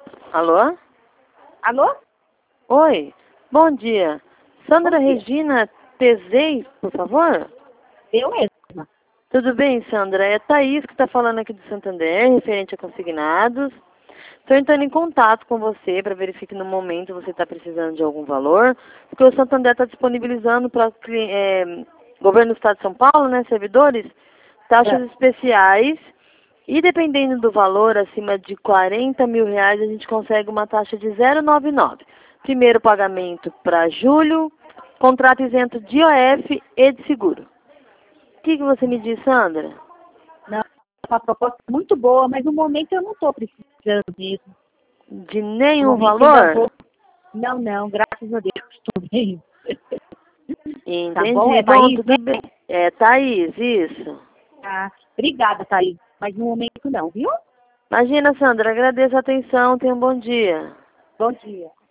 Alô? Alô? Oi, bom dia. Sandra Bom dia. Regina Tezei, por favor? Eu mesma. Tudo bem, Sandra? É Thaís que está falando aqui do Santander, referente a consignados. Estou entrando em contato com você para verificar que no momento você está precisando de algum valor, porque o Santander está disponibilizando para governo do Estado de São Paulo, né, servidores, taxas especiais. E dependendo do valor, acima de R$ 40.000, a gente consegue uma taxa de 0,99. Primeiro pagamento para julho, contrato isento de IOF e de seguro. O que você me diz, Sandra? Não, uma proposta muito boa, mas no momento eu não estou precisando mesmo. De No nenhum momento ainda valor? vou. Não, graças a Deus, estou bem. Tá bom? Entendi. É Bom, Thaís, né? tudo bem. É, Thaís, isso. Ah, obrigada, Thaís. Mas no momento não, viu? Imagina, Sandra, agradeço a atenção, tenha um bom dia. Bom dia.